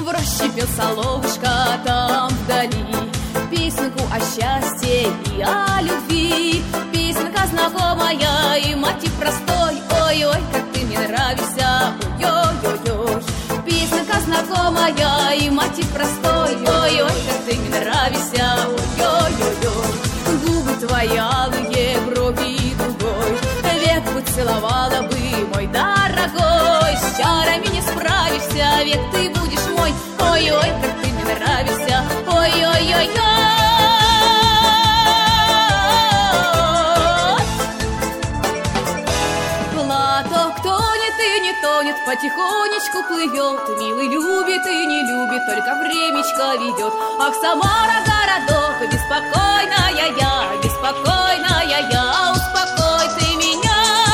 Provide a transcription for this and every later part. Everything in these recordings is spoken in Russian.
В роще пел соловушка там вдали песенку о счастье и о любви. Песенка знакомая и мотив простой. Ой-ой, как ты мне нравишься, ой-ой-ой-ой. Песенка знакомая и мотив простой. Ой-ой, как ты мне нравишься, ой-ой-ой-ой. Губы твои алые, брови дугой, век поцеловала бы, мой дорогой. С чарами не справишься, век ты будешь мой. Ой-ой, как ты мне нравишься, ой-ой-ой-ой. Платок тонет и не тонет, потихонечку плывет. Милый любит и не любит, только времечко ведет. Ах, Самара, городок, беспокойная я, беспокойная я, успокой ты меня.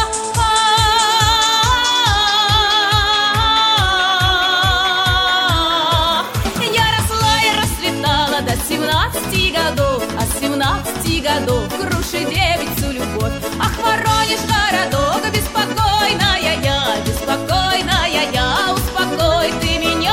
Я росла и расцветала до 17 годов, а с 17 годов круши девицу любовь. Ах, Воронеж, городок, беспокойная я, беспокойная я, успокой ты меня.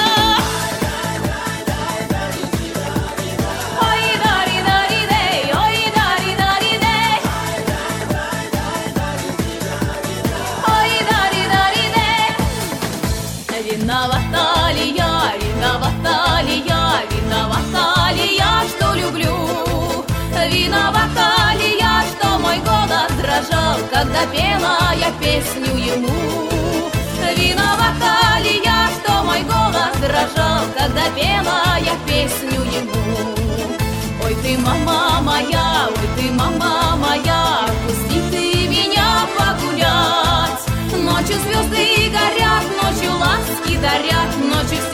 Виновата ли я, виновата ли я, виновата ли я, что люблю? Виновата ли я, что мой голос дрожал, когда пела я песню ему? Виновата ли я, что мой голос дрожал, когда пела я песню ему? Ой, ты, мама моя, ой, ты, мама моя, пусти ты меня погулять. Ночью звезды горят, ночью ласки дарят, ночью